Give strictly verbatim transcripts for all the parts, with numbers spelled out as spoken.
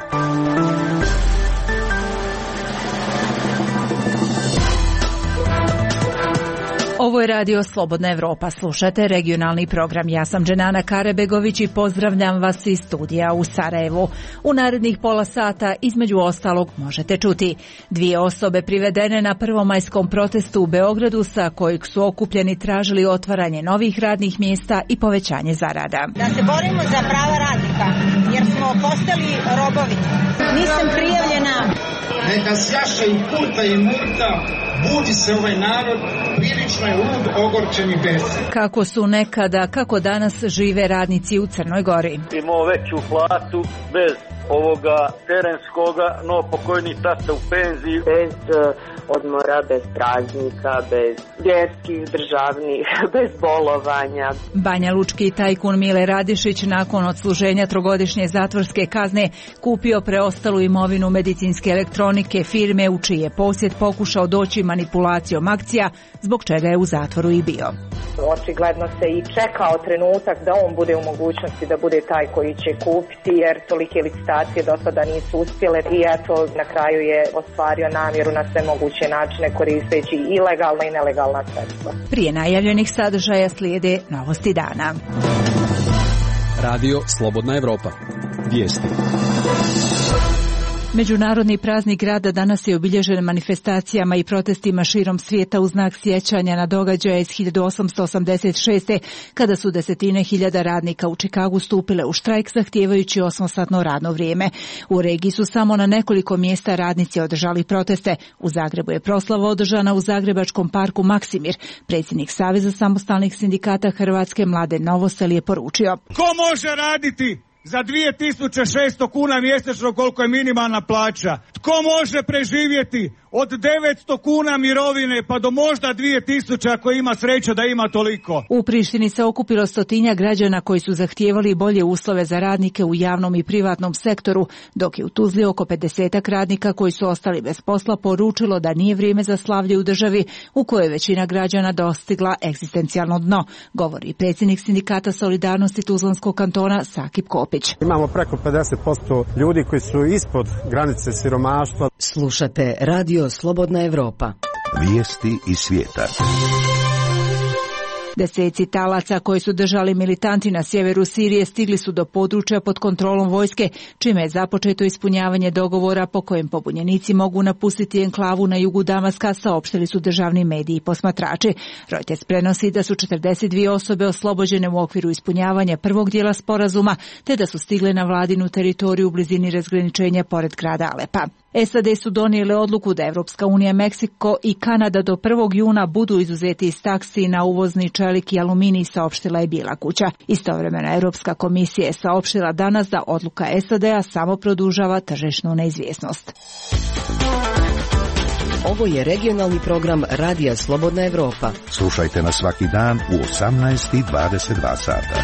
Ovo je radio Slobodna Evropa. Slušate regionalni program. Ja sam Dženana Karebegović i pozdravljam vas iz studija u Sarajevu. U narednih pola sata, između ostalog, možete čuti dvije osobe privedene na prvomajskom protestu u Beogradu, sa kojeg su okupljeni tražili otvaranje novih radnih mjesta i povećanje zarada. Da se borimo za prava radnika, jer smo postali robovi. Nisam prijavljena. Neka sjaše i Kurta i Murta, budi se ovaj narod, prilično je lud, ogorčen i besan. Kako su nekada, kako danas žive radnici u Crnoj Gori. Imao veću platu bez ovoga terenskoga, no pokojni tata u penziji. Bez uh, odmora, bez praznika, bez vjerskih, državnih, bez bolovanja. Banja Lučki tajkun Mile Radišić nakon odsluženja trogodišnje zatvorske kazne kupio preostalu imovinu medicinske elektronike firme u čiji je posjed pokušao doći manipulacijom akcija, zbog čega je u zatvoru i bio. Očigledno se i čekao trenutak da on bude u mogućnosti da bude taj koji će kupiti, jer tolike licitacije do sada nisu uspjele i eto na kraju je ostvario namjeru na sve moguće načine koristeći i legalna i nelegalna sredstva. Prije najavljenih sadržaja slijede novosti dana. Radio Slobodna Evropa. Vijesti. Međunarodni praznik rada danas je obilježen manifestacijama i protestima širom svijeta u znak sjećanja na događaje iz hiljadu osamsto osamdeset šeste. kada su desetine hiljada radnika u Čikagu stupile u štrajk zahtijevajući osmosatno radno vrijeme. U regiji su samo na nekoliko mjesta radnici održali proteste. U Zagrebu je proslava održana u Zagrebačkom parku Maksimir. Predsjednik Saveza samostalnih sindikata Hrvatske Mladen Novosel je poručio: Ko može raditi za dvije tisuće šesto kuna mjesečno koliko je minimalna plaća? Tko može preživjeti od devetsto kuna mirovine pa do možda dvije tisuće ako ima sreće da ima toliko? U Prištini se okupilo stotinja građana koji su zahtijevali bolje uslove za radnike u javnom i privatnom sektoru, dok je u Tuzli oko pedesetak radnika koji su ostali bez posla poručilo da nije vrijeme za slavlje u državi u kojoj većina građana dostigla egzistencijalno dno, govori predsjednik sindikata Solidarnosti Tuzlanskog kantona Sakip Kopić. Imamo preko pedeset posto ljudi koji su ispod granice siromaštva. Slušate Radio Slobodna Evropa. Vijesti iz svijeta. Deseci talaca koji su držali militanti na sjeveru Sirije stigli su do područja pod kontrolom vojske, čime je započeto ispunjavanje dogovora po kojem pobunjenici mogu napustiti enklavu na jugu Damaska, saopštili su državni mediji i posmatrači. Reuters prenosi da su četrdeset dvije osobe oslobođene u okviru ispunjavanja prvog dijela sporazuma, te da su stigle na vladinu teritoriju u blizini razgraničenja pored grada Alepa. S A D su donijele odluku da Evropska unija, Meksiko i Kanada do prvog juna budu izuzeti iz taksi na uvozni čelik i aluminij, saopštila je Bijela kuća. Istovremeno Europska komisija je saopštila danas da odluka S A D-a samo produžava tržišnu neizvjesnost. Ovo je regionalni program Radija Slobodna Evropa. Slušajte nas svaki dan u osamnaest i dvadeset dva sata.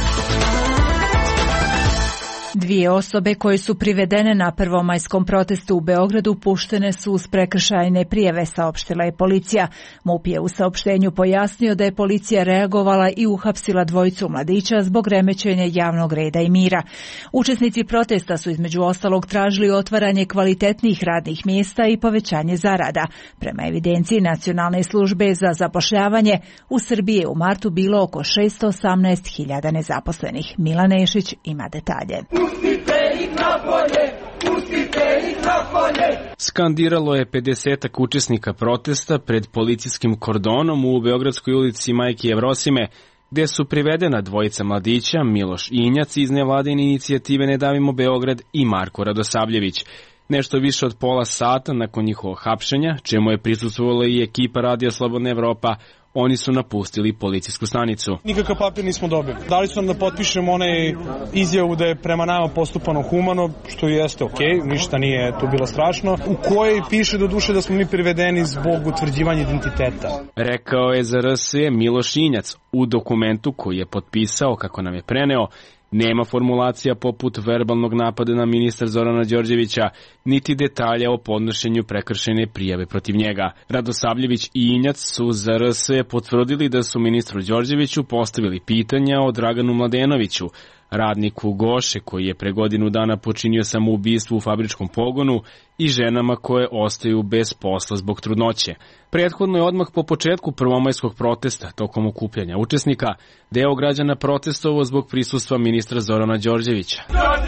Dvije osobe koje su privedene na prvomajskom protestu u Beogradu puštene su uz prekršajne prijave, saopštila je policija. MUP je u saopštenju pojasnio da je policija reagovala i uhapsila dvojicu mladića zbog remećenja javnog reda i mira. Učesnici protesta su između ostalog tražili otvaranje kvalitetnih radnih mjesta i povećanje zarada. Prema evidenciji Nacionalne službe za zapošljavanje, u Srbiji je u martu bilo oko šesto osamnaest hiljada nezaposlenih. Milan Nešić ima detalje. Pustite ih napolje, pustite ih napolje. Skandiralo je pedesetak učesnika protesta pred policijskim kordonom u Beogradskoj ulici Majke Jevrosime, gdje su privedena dvojica mladića, Miloš Injac iz nevladine inicijative Ne davimo Beograd i Marko Radosavljević. Nešto više od pola sata nakon njihovog hapšenja, čemu je prisustvovala i ekipa Radija Slobodna Evropa, oni su napustili policijsku stanicu. Nikakav papir nismo dobili. Dali su nam da potpišemo onaj izjavu da je prema nama postupano humano, što jeste okej, ništa nije tu bilo strašno, u kojoj piše do duše da smo mi privedeni zbog utvrđivanja identiteta. Rekao je za R S Miloš Injac u dokumentu koji je potpisao, kako nam je preneo. Nema formulacija poput verbalnog napada na ministra Zorana Đorđevića, niti detalja o podnošenju prekršajne prijave protiv njega. Radosavljević i Injac su za R S potvrdili da su ministru Đorđeviću postavili pitanja o Draganu Mladenoviću, radniku Goše koji je pre godinu dana počinio samoubistvo u fabričkom pogonu i ženama koje ostaju bez posla zbog trudnoće. Prethodno je odmah po početku prvomajskog protesta tokom okupljanja učesnika deo građana protestovao zbog prisustva ministra Zorana Đorđevića.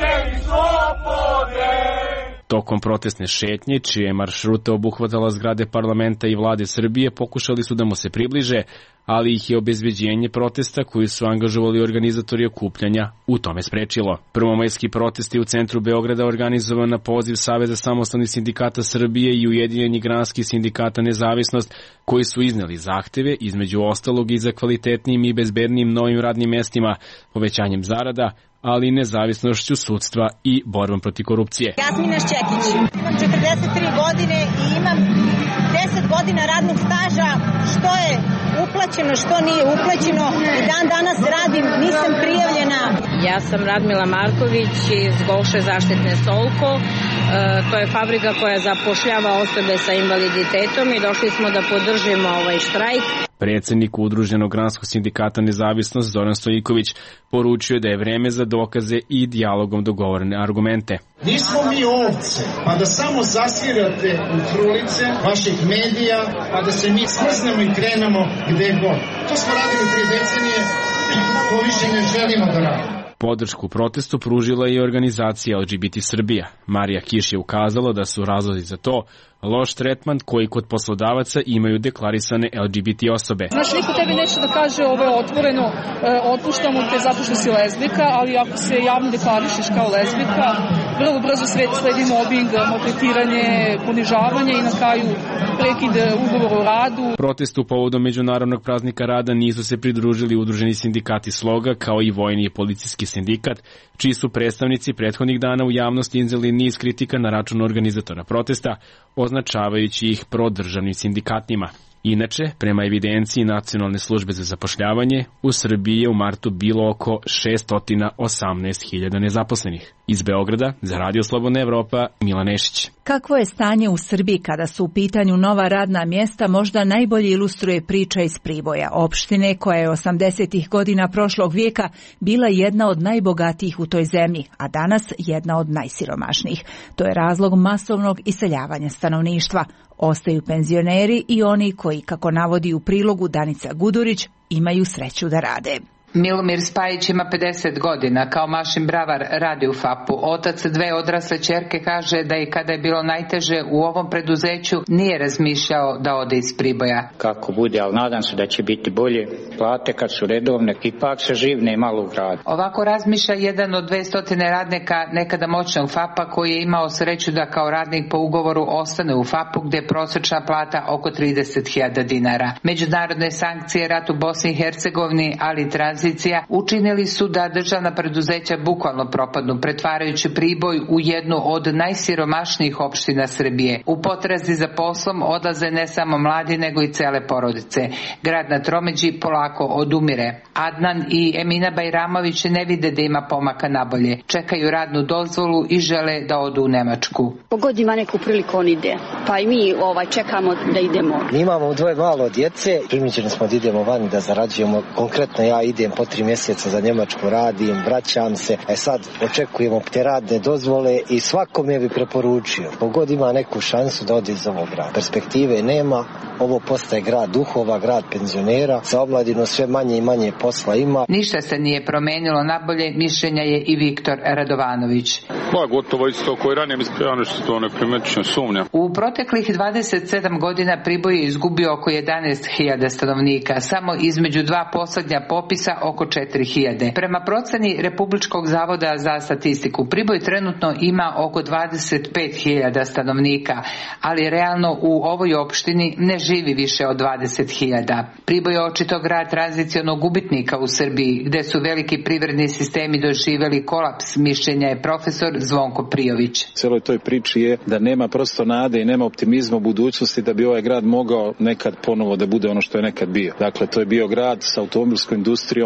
Tokom protestne šetnje, čije maršrute obuhvatala zgrade parlamenta i vlade Srbije, pokušali su da mu se približe, ali ih je obezbeđenje protesta koji su angažovali organizatori okupljanja u tome sprečilo. Prvomajski protest je u centru Beograda organizovan na poziv Saveza samostalnih sindikata Srbije i Ujedinjenih granskih sindikata Nezavisnost, koji su izneli zahteve, između ostalog i za kvalitetnijim i bezbednijim novim radnim mestima, povećanjem zarada, ali i nezavisnošću sudstva i borbom protiv korupcije. Jasmina Šćekić, imam četrdeset tri godine i imam deset godina radnog staža, što je uplaćeno, što nije uplaćeno i dan danas radim, nisam prijavljena. Ja sam Radmila Marković iz Goše zaštitne Solko, e, to je fabrika koja zapošljava osobe sa invaliditetom i došli smo da podržimo ovaj štrajk. Predsednik Udruženog granskog sindikata Nezavisnost Zoran Stojiković poručio da je vreme za dokaze i dijalogom dogovorene argumente. Nismo mi ovce, pa da samo zasvirate u frulice vaših medija, pa da se mi smrznemo i krenemo gde god. To smo radili tri decenije, to više ne želimo da radimo. Podršku protestu pružila je i organizacija L G B T Srbija. Marija Kiš je ukazala da su razlozi za to loš tretman koji kod poslodavaca imaju deklarisane L G B T osobe. Znaš, niko tebi neće da kaže ovo je otvoreno, e, otpuštamo te zato što si lezbika, ali ako se javno deklarišeš kao lezbika, vrlo brzo sledi mobbing, maltretiranje, ponižavanje i na kraju prekid ugovora o radu. Protestu povodom Međunarodnog praznika rada nisu se pridružili udruženi sindikati Sloga kao i vojni i policijski sindikat, čiji su predstavnici prethodnih dana u javnosti izneli niz kritika na račun organizatora protesta, označavajući ih prodržavnim sindikatima. Inače, prema evidenciji Nacionalne službe za zapošljavanje, u Srbiji je u martu bilo oko šessto osamnaest hiljada nezaposlenih. Iz Beograda, za Radio Slobodna Evropa, Milan Nešić. Kakvo je stanje u Srbiji kada su u pitanju nova radna mjesta možda najbolje ilustruje priča iz Priboja, opštine koja je osamdesetih godina prošlog vijeka bila jedna od najbogatijih u toj zemlji, a danas jedna od najsiromašnijih. To je razlog masovnog iseljavanja stanovništva. Ostaju penzioneri i oni koji, kako navodi u prilogu Danica Gudurić, imaju sreću da rade. Milomir Spajić ima pedeset godina, kao mašin bravar radi u F A P-u. Otac dve odrasle ćerke kaže da i kada je bilo najteže u ovom preduzeću nije razmišljao da ode iz Priboja. Kako bude, ali nadam se da će biti bolje. Plate kad su redovne, ipak se živne malo u gradu. Ovako razmišlja jedan od dvesta radnika nekada moćnog F A P-a koji je imao sreću da kao radnik po ugovoru ostane u F A P-u gde je prosječna plata oko trideset hiljada dinara. Međunarodne sankcije, rat u Bosni i Hercegovini, ali i tranzicija učinili su da državna preduzeća bukvalno propadnu, pretvarajući Priboj u jednu od najsiromašnijih opština Srbije. U potrazi za poslom odlaze ne samo mladi, nego i cele porodice. Grad na tromeđi polako odumire. Adnan i Emina Bajramović ne vide da ima pomaka nabolje. Čekaju radnu dozvolu i žele da odu u Nemačku. Pogod ima neku priliku on ide, pa i mi ovaj, čekamo da idemo. Mi imamo dvoje malo djece, primiđeni smo da idemo vani da zarađujemo. Konkretno ja idem po tri mjeseca za Njemačku, radim, vraćam se. E sad očekujemo te radne dozvole i svakome bi preporučio. Pogod ima neku šansu da ode iz ovog grada. Perspektive nema, ovo postaje grad duhova, grad penzionera, za omladinu sve manje i manje posla ima. Ništa se nije promenilo nabolje, mišljenja je i Viktor Radovanović. Ba, gotovo isto koji ranije mi sprejano što to ne primećno sumnja. U proteklih dvadeset sedam godina Priboj je izgubio oko jedanaest hiljada stanovnika, samo između dva poslednja popisa oko četiri hiljade. Prema proceni Republičkog zavoda za statistiku, Priboj trenutno ima oko dvadeset pet hiljada stanovnika, ali realno u ovoj opštini ne živi više od dvadeset hiljada. Priboj je očito grad tranzicionog gubitnika u Srbiji, gde su veliki privredni sistemi doživjeli kolaps, mišljenja je profesor Zvonko Prijović. Celoj toj priči je da nema prosto nade i nema optimizma u budućnosti da bi ovaj grad mogao nekad ponovo da bude ono što je nekad bio. Dakle, to je bio grad sa automobilskom industrijom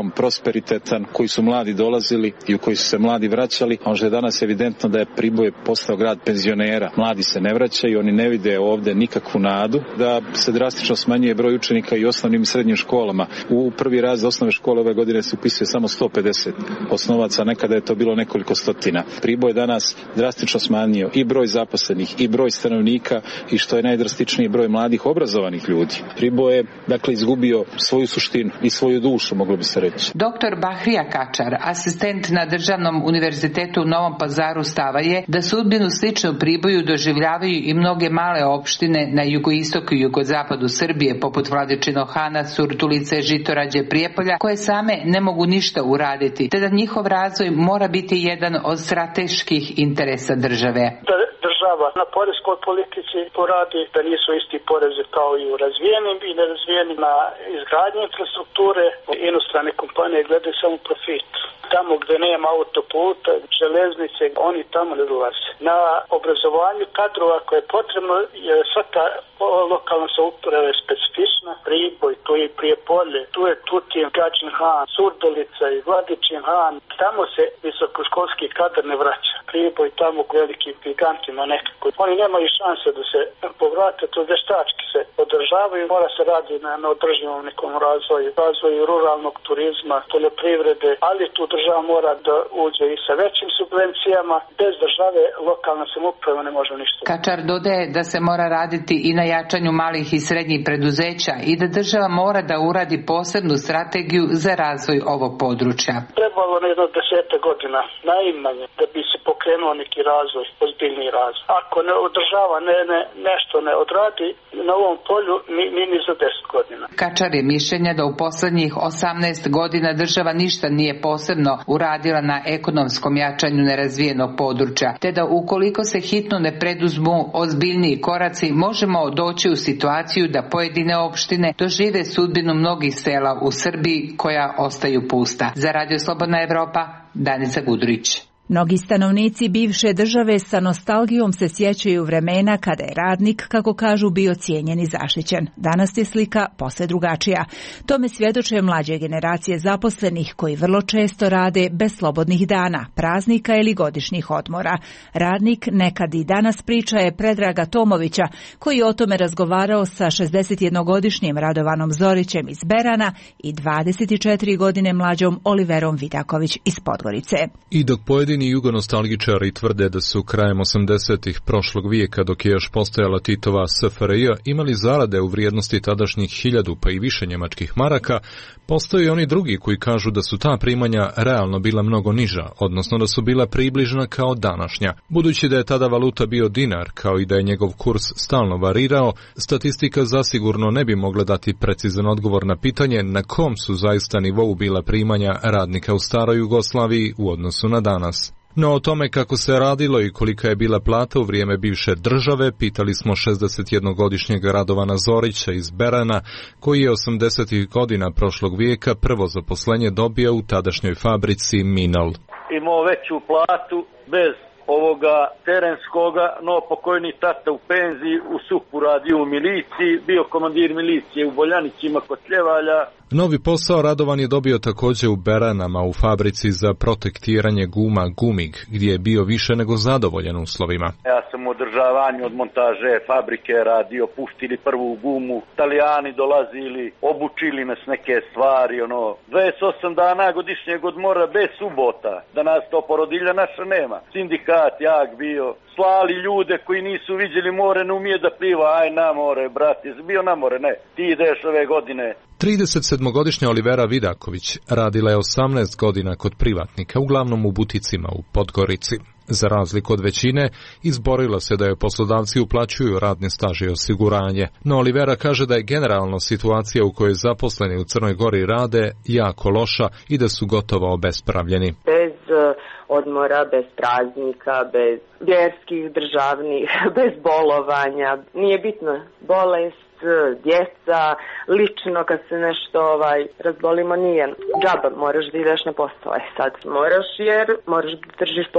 veoma prosperitetan, koji su mladi dolazili i u koji su se mladi vraćali, a što je danas evidentno da je Priboj postao grad penzionera. Mladi se ne vraćaju, oni ne vide ovde nikakvu nadu, da se drastično smanjuje broj učenika i osnovnim i srednjim školama. U prvi razred osnovne škole ove godine se upisuje samo sto pedeset osnovaca, nekada je to bilo nekoliko stotina. Priboj je danas drastično smanjio i broj zaposlenih i broj stanovnika i što je najdrastičniji broj mladih obrazovanih ljudi. Priboj je dakle izgubio svoju suštinu i svoju dušu, moglo bi se reći. Doktor Bahrija Kačar, asistent na Državnom univerzitetu u Novom Pazaru, stava je da sudbinu sličnu Priboju doživljavaju i mnoge male opštine na jugoistoku i jugozapadu Srbije, poput Vladičinog Hana, Surdulice, Žitorađe, Prijepolja, koje same ne mogu ništa uraditi, te da njihov razvoj mora biti jedan od strateških interesa države. Država na poreskoj politici poradi da nisu isti porezi kao i u razvijenim i nerazvijenim, na izgradnji infrastrukture. Inostrane kompanije gledaju samo profit. Tamo gde nema autoputa, železnice, oni tamo ne dolaze. Na obrazovanju kadrova koje je potrebno, je svaka lokalna samouprava je specifična. Priboj, tu je Prijepolje, tu je Tutin, Gadžin Han, Surdulica i Vladičin Han. Tamo se visokoškolski kadar ne vraća. Priboj tamo velikim gigantima nekako. Oni nemaju šanse da se povrate, to veštački se održavaju. Mora se radi na, na održivom nekom razvoju, razvoju ruralnog turizma, poljoprivrede, ali tu država mora da uđe i sa većim subvencijama. Bez države lokalna samouprava ne može ništa. Kačar dodaje da se mora raditi i na jačanju malih i srednjih preduzeća i da država mora da uradi posebnu strategiju za razvoj ovog područja. Trebalo ne jedno desete godina, najmanje, da bi se pokrenuo neki razvoj, ozbiljni razvoj. Ako ne održava, ne, ne, nešto ne odradi na ovom polju, ni, ni, ni za deset godina. Kačar je mišljenja da u poslednjih osamnaest godina država ništa nije posebno uradila na ekonomskom jačanju nerazvijenog područja, te da ukoliko se hitno ne preduzmu ozbiljniji koraci, možemo doći u situaciju da pojedine opštine dožive sudbinu mnogih sela u Srbiji koja ostaju pusta. Za Radio Slobodna Evropa, Danica Gudurić. Mnogi stanovnici bivše države sa nostalgijom se sjećaju vremena kada je radnik, kako kažu, bio cijenjen i zaštićen. Danas je slika posve drugačija. Tome svjedoče mlađe generacije zaposlenih koji vrlo često rade bez slobodnih dana, praznika ili godišnjih odmora. Radnik nekad i danas priča je Predraga Tomovića, koji je o tome razgovarao sa šezdesetjednogodišnjim Radovanom Zorićem iz Berana i dvadeset četiri godine mlađom Oliverom Vidaković iz Podgorice. I dok pojedini jugonostalgičari tvrde da su krajem osamdesetih prošlog vijeka, dok je još postojala Titova S F R J, imali zarade u vrijednosti tadašnjih hiljadu pa i više njemačkih maraka, postoje oni drugi koji kažu da su ta primanja realno bila mnogo niža, odnosno da su bila približna kao današnja. Budući da je tada valuta bio dinar, kao i da je njegov kurs stalno varirao, statistika zasigurno ne bi mogla dati precizan odgovor na pitanje na kom su zaista nivou bila primanja radnika u staroj Jugoslaviji u odnosu na danas. No o tome kako se radilo i kolika je bila plata u vrijeme bivše države pitali smo šezdesetjednogodišnjeg Radovana Zorića iz Berana, koji je osamdesetih godina prošlog vijeka prvo zaposlenje dobio u tadašnjoj fabrici Minol. Imao veću platu bez ovoga terenskoga, no pokojni tata u penziji, u S U P-u radio u miliciji, bio komandir milicije u Boljanicima kod Ljevalja. Novi posao Radovan je dobio također u Beranama u fabrici za protektiranje guma Gumig, gdje je bio više nego zadovoljan uslovima. Ja sam u održavanju od montaže fabrike radio, puštili prvu gumu, Italijani dolazili, obučili nas neke stvari, ono, dvadeset osam dana godišnjeg odmora bez subota, da nas to porodilja naša nema. Sindikat jak bio, slali ljude koji nisu vidjeli more, ne umije da pliva, aj na more, brati, bio na more, ne, ti ideš ove godine. tridesetsedmogodišnja Olivera Vidaković radila je osamnaest godina kod privatnika, uglavnom u buticima u Podgorici. Za razliku od većine, izborila se da joj poslodavci uplaćuju radni staž i osiguranje, no Olivera kaže da je generalno situacija u kojoj zaposleni u Crnoj Gori rade jako loša i da su gotovo obespravljeni. Bez odmora, bez praznika, bez vjerskih, državnih, bez bolovanja, nije bitno, bolest, djeca, lično kad se nešto ovaj razbolimo nije džaba, moraš da ideš na posao, e sad moraš jer moraš da držiš porodicu.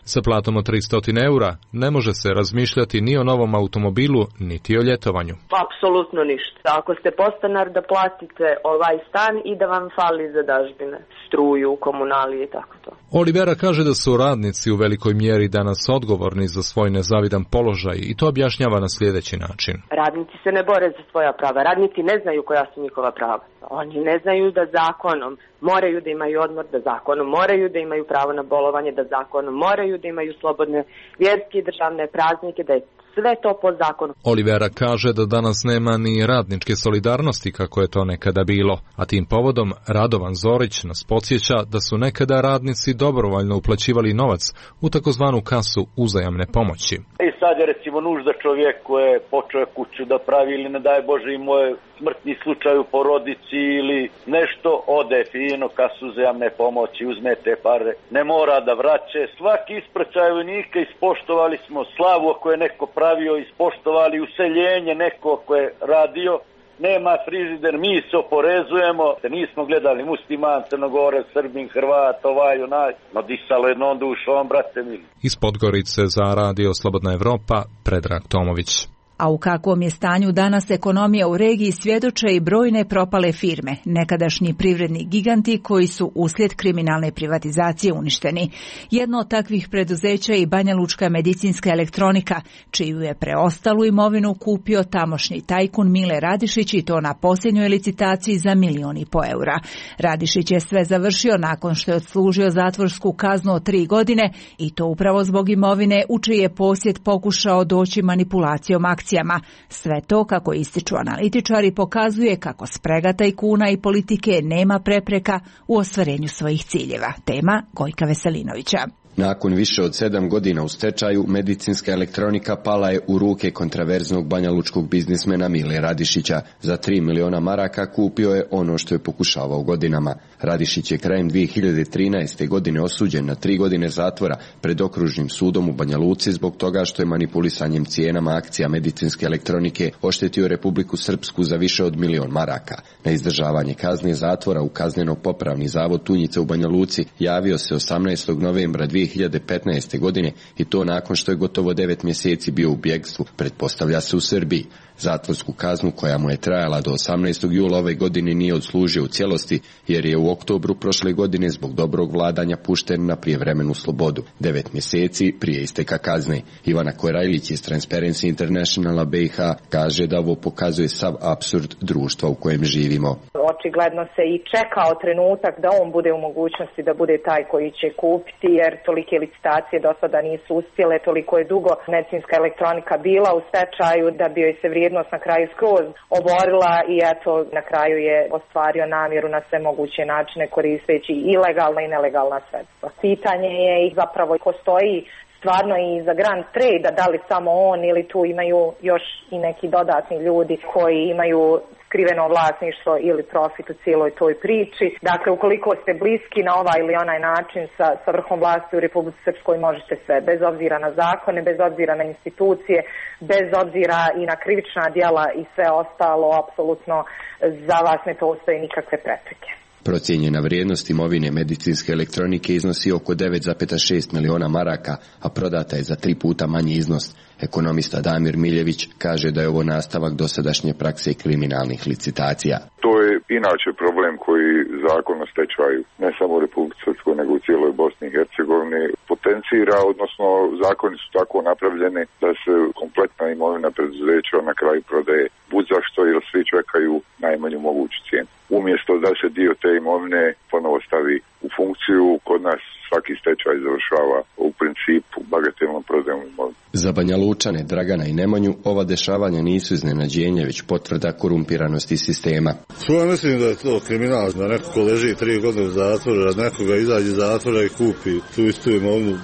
Sa platom od tristo eura ne može se razmišljati ni o novom automobilu, niti o ljetovanju. Apsolutno ništa. Ako ste podstanar da platite ovaj stan i da vam fali za dažbine, struju, komunalije i tako to. Olivera kaže da su radnici u velikoj mjeri danas odgovorni za svoj nezavidan položaj i to objašnjava na sljedeći način. Radnici se ne bore za svoja prava. Radnici ne znaju koja su njihova prava. Oni ne znaju da zakonom moraju da imaju odmor, da zakonom moraju da imaju pravo na bolovanje, da zakonom moraju da imaju slobodne vjerske i državne praznike, da je sve to po zakonu. Olivera kaže da danas nema ni radničke solidarnosti kako je to nekada bilo, a tim povodom Radovan Zorić nas podsjeća da su nekada radnici dobrovoljno uplaćivali novac u takozvanu kasu uzajamne pomoći. I sad je recimo nužda čovjek koji je počeo kuću da pravi ili ne daj Bože i moj smrtni slučaj u porodici ili nešto, ode fino kasu uzajamne pomoći, uzme te pare, ne mora da vraće. Svaki ispraćaj vojnika ispoštovali smo, slavu ako je neko pravio, ispoštovali useljenje neko ko je radio. Nema frižider, mi se oporezujemo, nismo gledali musliman, Crnogore, Srbin, Hrvat, ovaj, onaj, no disalo jednom dušom, brate mili. Iz Podgorice za Radio Slobodna Evropa, Predrag Tomović. A u kakvom je stanju danas ekonomija u regiji svjedoče i brojne propale firme, nekadašnji privredni giganti koji su uslijed kriminalne privatizacije uništeni. Jedno od takvih preduzeća je i Banjalučka medicinska elektronika, čiju je preostalu imovinu kupio tamošnji tajkun Mile Radišić i to na posljednjoj licitaciji za milion i po eura. Radišić je sve završio nakon što je odslužio zatvorsku kaznu od tri godine i to upravo zbog imovine u čiji je posjed pokušao doći manipulacijom akcija. Sve to, kako ističu analitičari, pokazuje kako sprega tajkuna i politike nema prepreka u ostvarenju svojih ciljeva. Tema Gojka Veselinovića. Nakon više od sedam godina u stečaju, medicinska elektronika pala je u ruke kontraverznog banjalučkog biznismena Mile Radišića. Za tri miliona maraka kupio je ono što je pokušavao godinama. Radišić je krajem dvije hiljade trinaeste. godine osuđen na tri godine zatvora pred okružnim sudom u Banja Luci zbog toga što je manipulisanjem cijenama akcija medicinske elektronike oštetio Republiku Srpsku za više od milion maraka. Na izdržavanje kazne zatvora u kazneno-popravni zavod Tunjice u Banja Luci javio se osamnaestog novembra dvije hiljade petnaeste. godine i to nakon što je gotovo devet mjeseci bio u bjegstvu, pretpostavlja se u Srbiji. Zatvorsku kaznu koja mu je trajala do osamnaestog jula ove godine nije odslužio u cijelosti jer je u oktobru prošle godine zbog dobrog vladanja pušten na prijevremenu slobodu, devet mjeseci prije isteka kazne. Ivana Korajlić iz Transparency Internationala B i H kaže da ovo pokazuje sav apsurd društva u kojem živimo. Očigledno se i čekao trenutak da on bude u mogućnosti da bude taj koji će kupiti, jer tolike licitacije do sada nisu uspjele, toliko je dugo medicinska elektronika bila u stečaju da bi joj se vrijednost na kraju skroz oborila i eto na kraju je ostvario namjeru na sve moguće načine koristeći i legalna i nelegalna sredstva. Pitanje je i zapravo ko stoji stvarno i za Grand Trade, da li samo on ili tu imaju još i neki dodatni ljudi koji imaju skriveno vlasništvo ili profit u cijeloj toj priči. Dakle, ukoliko ste bliski na ovaj ili onaj način sa, sa vrhom vlasti u Republici Srpskoj možete sve, bez obzira na zakone, bez obzira na institucije, bez obzira i na krivična djela i sve ostalo, apsolutno za vas ne postoje nikakve prepreke. Procijenjena vrijednost imovine medicinske elektronike iznosi oko devet zarez šest miliona maraka, a prodata je za tri puta manji iznos. Ekonomista Damir Miljević kaže da je ovo nastavak dosadašnje prakse kriminalnih licitacija. To je inače problem koji zakon o stečaju, ne samo u Republici Srpskoj, nego u cijeloj Bosni i Hercegovini potencira, odnosno zakoni su tako napravljeni da se kompletna imovina preduzeća na kraju prodaje bud zašto, jer svi čekaju najmanju moguću cijenu. Umjesto da se dio te imovine ponovo stavi u funkciju, kod nas svaki stečaj završava u principu bagatelnom prodajom imovine. Za Banja Lučane, Dragana i Nemanju ova dešavanja nisu iznenađenje, već potvrda korumpiranosti sistema. Ja mislim da je to kriminal, da neko leži tri godine u zatvoru, da nekoga izađe iz zatvora i kupi tu istu imovinu,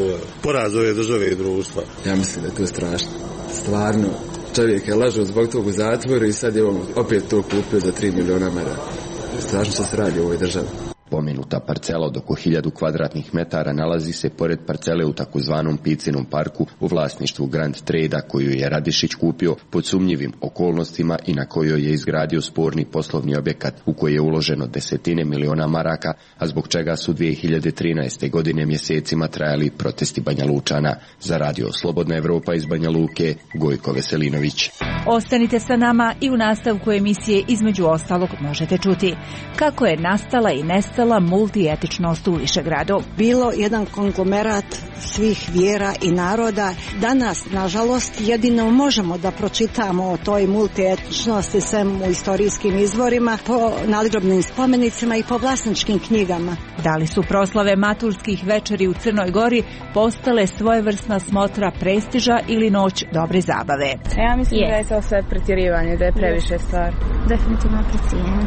poraz ove države i društva. Ja mislim da je to strašno. Stvarno, čovjek je lažao zbog tog u zatvoru i sad je on opet to kupio za tri miliona maraka. Strašno što se radi u ovoj državi. Pomenuta parcela od oko hiljadu kvadratnih metara nalazi se pored parcele u takozvanom Picinom parku u vlasništvu Grand Trade-a koju je Radišić kupio pod sumnjivim okolnostima i na kojoj je izgradio sporni poslovni objekat u koji je uloženo desetine miliona maraka, a zbog čega su dvije hiljade trinaeste. godine mjesecima trajali protesti Banjalučana. Za radio Slobodna Evropa iz Banja Luke, Gojko Veselinović. Ostanite sa nama i u nastavku emisije između ostalog možete čuti kako je nastala i nestala multietičnost u Višegradu. Bilo jedan konglomerat svih vjera i naroda. Danas, nažalost, jedino možemo da pročitamo o toj multietičnosti sem u istorijskim izvorima, po nadgrobnim spomenicima i po vlasničkim knjigama. Da li su proslave maturskih večeri u Crnoj Gori postale svojevrsna smotra prestiža ili noć dobre zabave? Ja mislim yes. da je to sve pretjerivanje, da je previše yes. stvar. Definitivno pretjerivanje.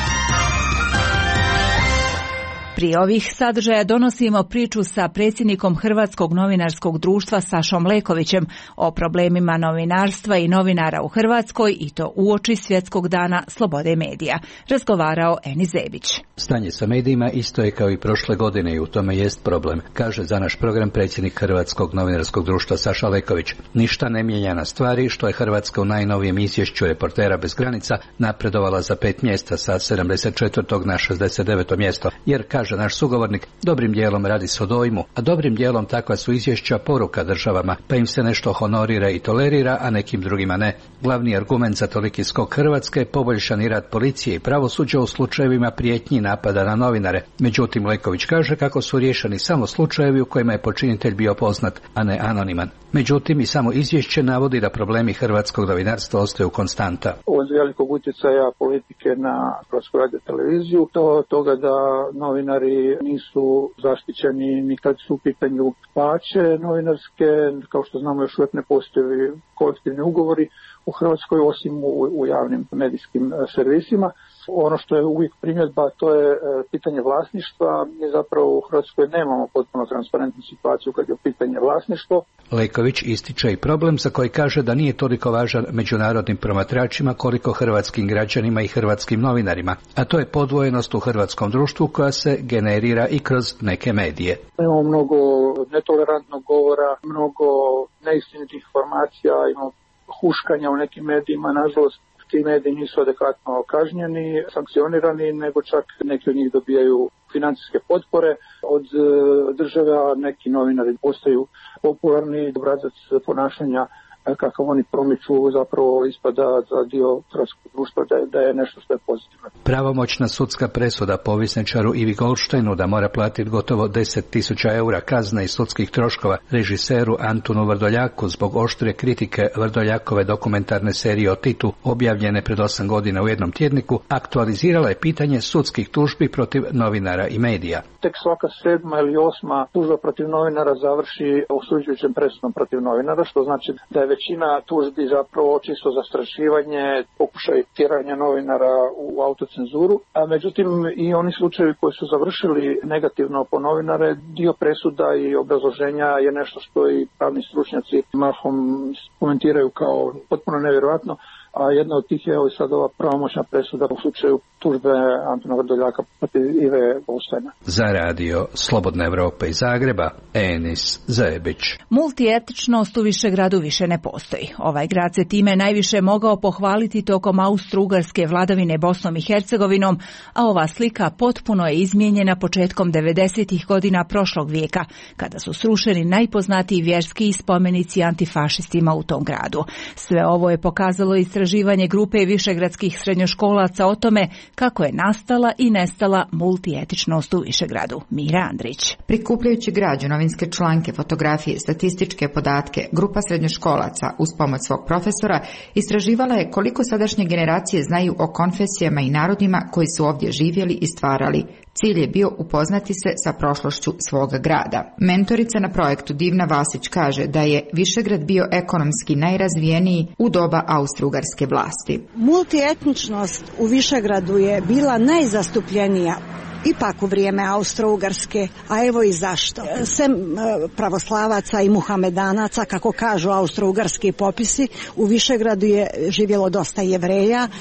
Prije ovih sadržaja donosimo priču sa predsjednikom Hrvatskog novinarskog društva Sašom Lekovićem o problemima novinarstva i novinara u Hrvatskoj i to uoči Svjetskog dana slobode medija. Razgovarao Enis Zebić. Stanje sa medijima isto je kao i prošle godine i u tome jest problem, kaže za naš program predsjednik Hrvatskog novinarskog društva Saša Leković. Ništa ne mijenja na stvari što je Hrvatska u najnovijem izvješću Reportera bez granica napredovala za pet mjesta sa sedamdeset četvrtog na šezdeset deveto mjesto, jer kaže naš sugovornik, dobrim dijelom radi se o dojmu, a dobrim dijelom takva su izvješća poruka državama, pa im se nešto honorira i tolerira, a nekim drugima ne. Glavni argument za toliki skok Hrvatske je poboljšani rad policije i pravosuđa u slučajevima prijetnji i napada na novinare. Međutim, Leković kaže kako su riješeni samo slučajevi u kojima je počinitelj bio poznat, a ne anoniman. Međutim, i samo izvješće navodi da problemi hrvatskog novinarstva ostaju konstanta. Od velikog utjecaja politike na Hrvatsku radioteleviziju, to toga da novinari nisu zaštićeni ni kad su u pitanju plaće novinarske, kao što znamo još uvijek ne postoje kolektivni ugovori u Hrvatskoj osim u, u javnim medijskim servisima. Ono što je uvijek primjedba, to je pitanje vlasništva. Mi zapravo u Hrvatskoj nemamo potpuno transparentnu situaciju kad je u pitanje vlasništvo. Leković ističe i problem za koji kaže da nije toliko važan međunarodnim promatračima koliko hrvatskim građanima i hrvatskim novinarima, a to je podvojenost u hrvatskom društvu koja se generira i kroz neke medije. Imamo mnogo netolerantnog govora, mnogo neistinitih informacija, imamo huškanja u nekim medijima, nažalost. Ti mediji nisu adekvatno kažnjeni, sankcionirani, nego čak neki od njih dobijaju financijske potpore od države, a neki novinari postaju popularni. Obrazac ponašanja kakav oni promiču zapravo ispada za dio hrvatskog društva da je, da je nešto što je pozitivno. Pravomoćna sudska presuda povjesničaru Ivi Goldsteinu da mora platiti gotovo deset tisuća eura kazne i sudskih troškova režiseru Antunu Vrdoljaku zbog oštre kritike Vrdoljakove dokumentarne serije o Titu objavljene pred osam godina u jednom tjedniku aktualizirala je pitanje sudskih tužbi protiv novinara i medija. Tek svaka sedma ili osma tužba protiv novinara završi osuđujućem presudom protiv novinara, što znači da je većina tužbi zapravo čisto zastrašivanje, pokušaj tjeranja novinara u autocenzuru, a međutim i oni slučajevi koji su završili negativno po novinare, dio presuda i obrazloženja je nešto što i pravni stručnjaci mahom komentiraju kao potpuno nevjerojatno, a jedna od tih je evo sad ova pravomoćna presuda u slučaju tužbe Antuna Vrdoljaka protiv Ive Goldsteina. Za radio Slobodna Evropa iz Zagreba, Enis Zebić. Multietičnost u Višegradu više ne postoji. Ovaj grad se time najviše mogao pohvaliti tokom austro-ugarske vladavine Bosnom i Hercegovinom, a ova slika potpuno je izmijenjena početkom devedesetih godina prošlog vijeka, kada su srušeni najpoznatiji vjerski spomenici antifašistima u tom gradu. Sve ovo je pokazalo istraživanje grupe višegradskih srednjoškolaca o tome kako je nastala i nestala multietičnost u Višegradu. Mira Andrić. Prikupljajući građu, novinske članke, fotografije, statističke podatke, grupa srednjoškolaca uz pomoć svog profesora istraživala je koliko sadašnje generacije znaju o konfesijama i narodima koji su ovdje živjeli i stvarali. Cilj je bio upoznati se sa prošlošću svoga grada. Mentorica na projektu Divna Vasić kaže da je Višegrad bio ekonomski najrazvijeniji u doba austro-ugarske vlasti. Multietničnost u Višegradu je bila najzastupljenija ipak u vrijeme Austro-Ugarske, a evo i zašto. Sem pravoslavaca i muhamedanaca, kako kažu austro-ugarski popisi, u Višegradu je živjelo dosta Jevreja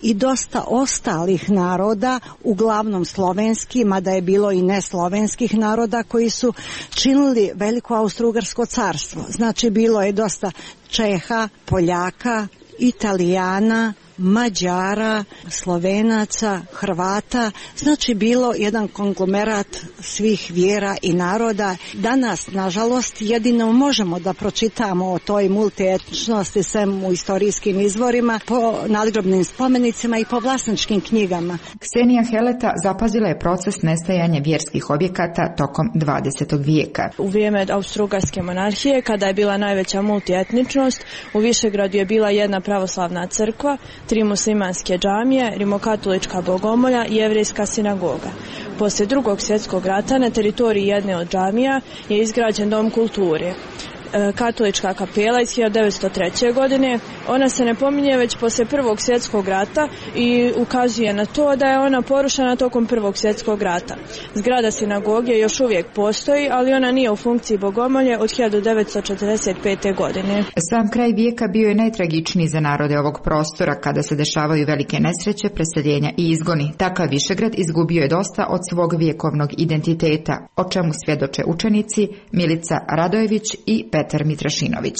i dosta ostalih naroda, uglavnom slovenski, mada je bilo i neslovenskih naroda koji su činili veliko Austro-Ugarsko carstvo. Znači bilo je dosta Čeha, Poljaka, Italijana, Mađara, Slovenaca, Hrvata, znači bilo jedan konglomerat svih vjera i naroda. Danas, nažalost, jedino možemo da pročitamo o toj multietničnosti sem u istorijskim izvorima, po nadgrobnim spomenicima i po vlasničkim knjigama. Ksenija Heleta zapazila je proces nestajanja vjerskih objekata tokom dvadesetog vijeka. U vrijeme Austro-Ugarske monarhije, kada je bila najveća multietničnost, u Višegradu je bila jedna pravoslavna crkva, tri muslimanske džamije, rimokatolička bogomolja i jevrejska sinagoga. Poslije drugog svjetskog rata na teritoriji jedne od džamija je izgrađen dom kulture. Katolička kapela iz hiljadu devetsto treće. godine. Ona se ne pominje već poslije Prvog svjetskog rata i ukazuje na to da je ona porušena tokom Prvog svjetskog rata. Zgrada sinagoge još uvijek postoji, ali ona nije u funkciji bogomolje od hiljadu devetsto četrdeset pete. godine. Sam kraj vijeka bio je najtragičniji za narode ovog prostora kada se dešavaju velike nesreće, preseljenja i izgoni. Takav Višegrad izgubio je dosta od svog vijekovnog identiteta, o čemu svjedoče učenici Milica Radojević i Petar Mitrašinović.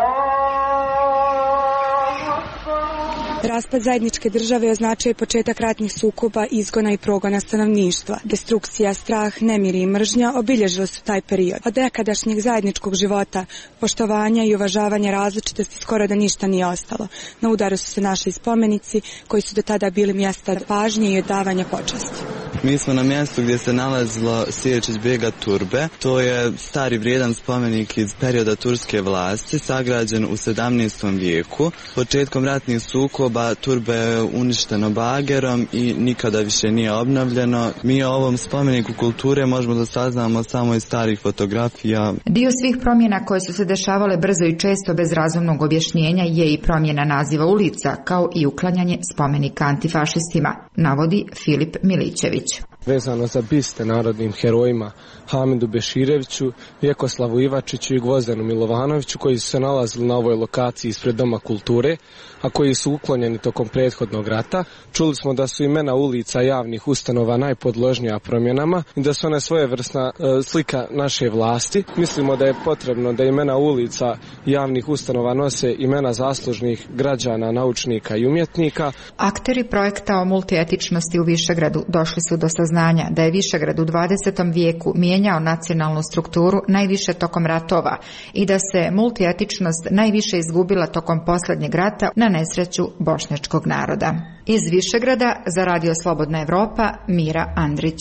Raspad zajedničke države označuje početak ratnih sukoba, izgona i progona stanovništva. Destrukcija, strah, nemiri i mržnja obilježili su taj period. Od nekadašnjeg zajedničkog života, poštovanja i uvažavanja različitosti skoro da ništa nije ostalo. Na udaru su se našli spomenici koji su do tada bili mjesta pažnje i odavanja počasti. Mi smo na mjestu gdje se nalazilo Siječić bega Turbe. To je stari vrijedan spomenik iz perioda turske vlasti, sagrađen u sedamnaestom vijeku. Početkom ratnih sukoba Turbe je uništeno bagerom i nikada više nije obnovljeno. Mi o ovom spomeniku kulture možemo da saznamo samo iz starih fotografija. Dio svih promjena koje su se dešavale brzo i često bez razumnog objašnjenja je i promjena naziva ulica, kao i uklanjanje spomenika antifašistima, navodi Filip Milićević. Vezano za biste narodnim herojima Hamidu Bešireviću, Vjekoslavu Ivačiću i Gvozdenu Milovanoviću, koji su se nalazili na ovoj lokaciji ispred Doma kulture, a koji su uklonjeni tokom prethodnog rata. Čuli smo da su imena ulica javnih ustanova najpodložnija promjenama i da su one svojevrsna e, slika naše vlasti. Mislimo da je potrebno da imena ulica javnih ustanova nose imena zaslužnih građana, naučnika i umjetnika. Akteri projekta o multietičnosti u Višegradu došli su do saznanja da je Višegrad u dvadesetom vijeku mijenjao nacionalnu strukturu najviše tokom ratova i da se multietičnost najviše izgubila tokom posljednjeg rata na nesreću bošnjačkog naroda. Iz Višegrada za Radio Slobodna Evropa, Mira Andrić.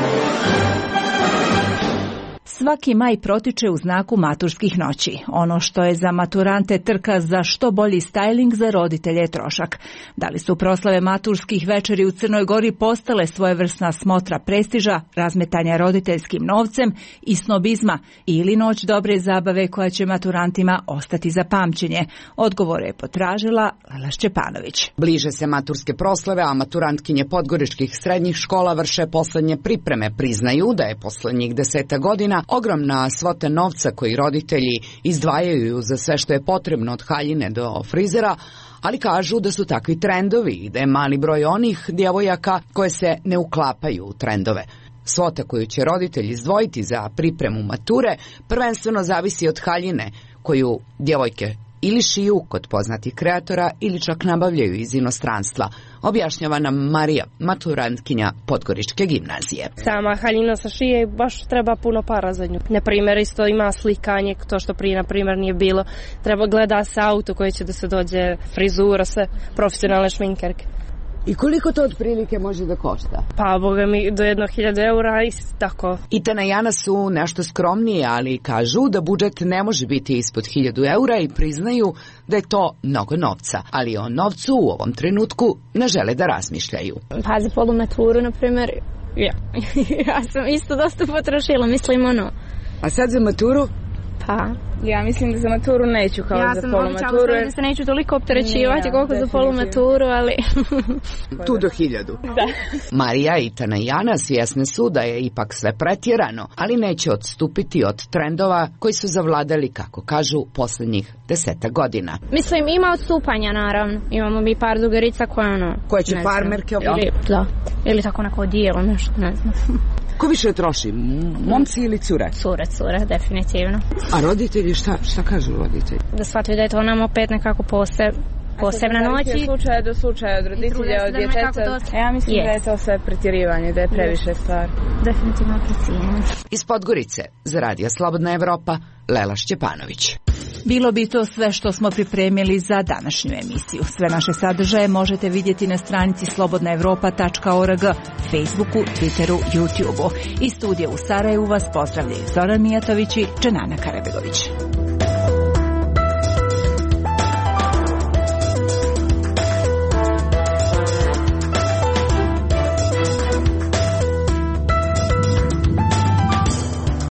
Svaki maj protiče u znaku maturskih noći. Ono što je za maturante trka za što bolji stajling, za roditelje je trošak. Da li su proslave maturskih večeri u Crnoj Gori postale svojevrsna smotra prestiža, razmetanja roditeljskim novcem i snobizma, ili noć dobre zabave koja će maturantima ostati za pamćenje? Odgovore je potražila Lela Šćepanović. Bliže se maturske proslave, a maturantkinje podgoričkih srednjih škola vrše poslednje pripreme. Priznaju da je poslednjih deseta godina ogromna svota novca koji roditelji izdvajaju za sve što je potrebno od haljine do frizera, ali kažu da su takvi trendovi i da je mali broj onih djevojaka koje se ne uklapaju u trendove. Svota koju će roditelji izdvojiti za pripremu mature prvenstveno zavisi od haljine koju djevojke ili šiju kod poznatih kreatora ili čak nabavljaju iz inostranstva, objašnjava nam Marija, maturantkinja Podgoričke gimnazije. Sama haljina sa šije baš treba puno para za nju. Na primjer, isto ima slikanje, to što prije, na primjer, nije bilo. Treba gleda se auto koje će da se dođe, frizura, sve profesionalne šminkerke. I koliko to otprilike može da košta? Pa, boga mi, do jedno hiljadu eura i tako. Itana i Jana su nešto skromnije, ali kažu da budžet ne može biti ispod hiljadu eura i priznaju da je to mnogo novca. Ali o novcu u ovom trenutku ne žele da razmišljaju. Pa za polumaturu, na primjer, ja. ja sam isto dosta potrošila, mislim ono. A sad za maturu? Pa... Ja mislim da za maturu neću kao ja za sam polumaturu. Ja sam da se neću toliko opterećivati koliko za polumaturu, ali... Tu do hiljadu. Da. Marija, Itana i Ana svjesne su da je ipak sve pretjerano, ali neće odstupiti od trendova koji su zavladali, kako kažu, posljednjih deseta godina. Mislim, ima odstupanja, naravno. Imamo mi par drugarica koje ono... Koje će farmerke... Ili, da. Ili tako neko dijelo, nešto, ne znam. Ko više troši, momci ili cure? Cure, cure, definitivno. A roditelji, šta, šta kažu roditelji? Da shvataju da je to nam opet nekako poseb, posebna noć. Od slučaja do slučaja, od roditelja, od djeteca. Ja mislim yes. da je to sve pretjerivanje, da je previše stvar. Definitivno pretjerivanje. Iz Podgorice, za Radio Slobodna Evropa, Lela Šćepanović. Bilo bi to sve što smo pripremili za današnju emisiju. Sve naše sadržaje možete vidjeti na stranici slobodna evropa tačka org, Facebooku, Twitteru, YouTubeu. Iz studija u Sarajevu vas pozdravljaju Zoran Mijatović i Čenana Karabegović.